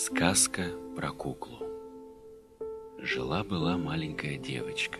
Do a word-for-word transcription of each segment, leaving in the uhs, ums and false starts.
Сказка про куклу. Жила-была маленькая девочка.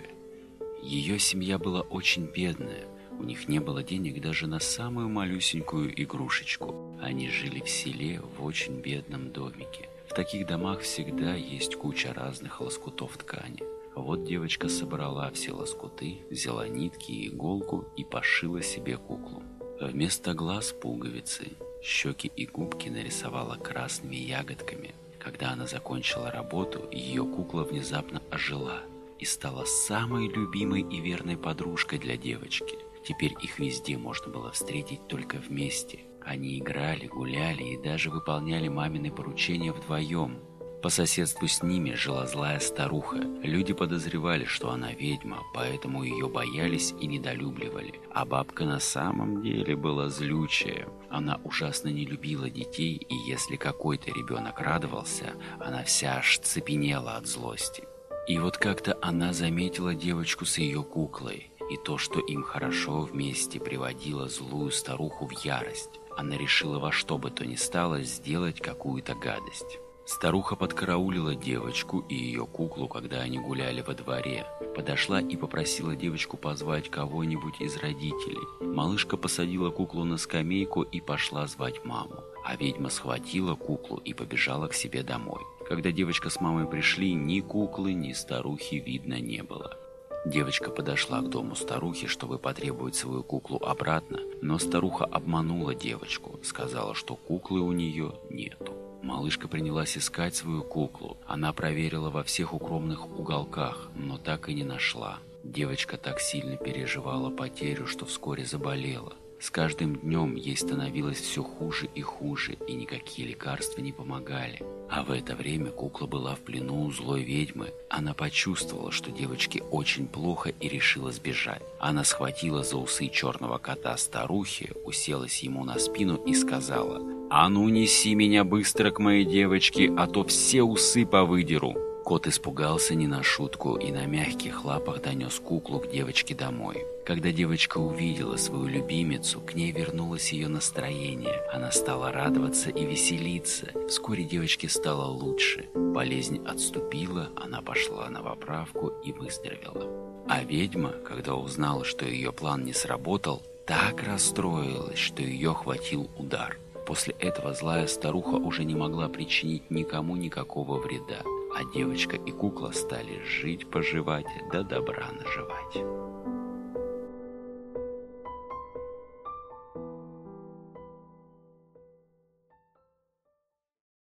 Ее семья была очень бедная. У них не было денег даже на самую малюсенькую игрушечку. Они жили в селе в очень бедном домике. В таких домах всегда есть куча разных лоскутов ткани. Вот девочка собрала все лоскуты, взяла нитки и иголку и пошила себе куклу. Вместо глаз пуговицы, щеки и губки нарисовала красными ягодками. Когда она закончила работу, ее кукла внезапно ожила и стала самой любимой и верной подружкой для девочки. Теперь их везде можно было встретить только вместе. Они играли, гуляли и даже выполняли мамины поручения вдвоем. По соседству с ними жила злая старуха. Люди подозревали, что она ведьма, поэтому ее боялись и недолюбливали. А бабка на самом деле была злючая. Она ужасно не любила детей, и если какой-то ребенок радовался, она вся аж цепенела от злости. И вот как-то она заметила девочку с ее куклой, и то, что им хорошо вместе, приводило злую старуху в ярость. Она решила во что бы то ни стало сделать какую-то гадость. Старуха подкараулила девочку и ее куклу, когда они гуляли во дворе. Подошла и попросила девочку позвать кого-нибудь из родителей. Малышка посадила куклу на скамейку и пошла звать маму. А ведьма схватила куклу и побежала к себе домой. Когда девочка с мамой пришли, ни куклы, ни старухи видно не было. Девочка подошла к дому старухи, чтобы потребовать свою куклу обратно, но старуха обманула девочку, сказала, что куклы у нее нету. Малышка принялась искать свою куклу. Она проверила во всех укромных уголках, но так и не нашла. Девочка так сильно переживала потерю, что вскоре заболела. С каждым днем ей становилось все хуже и хуже, и никакие лекарства не помогали. А в это время кукла была в плену у злой ведьмы. Она почувствовала, что девочке очень плохо, и решила сбежать. Она схватила за усы черного кота старухи, уселась ему на спину и сказала: «А ну неси меня быстро к моей девочке, а то все усы повыдеру». Кот испугался не на шутку и на мягких лапах донес куклу к девочке домой. Когда девочка увидела свою любимицу, к ней вернулось ее настроение. Она стала радоваться и веселиться. Вскоре девочке стало лучше. Болезнь отступила, она пошла на поправку и выздоровела. А ведьма, когда узнала, что ее план не сработал, так расстроилась, что ее хватил удар. После этого злая старуха уже не могла причинить никому никакого вреда. А девочка и кукла стали жить-поживать, да добра наживать.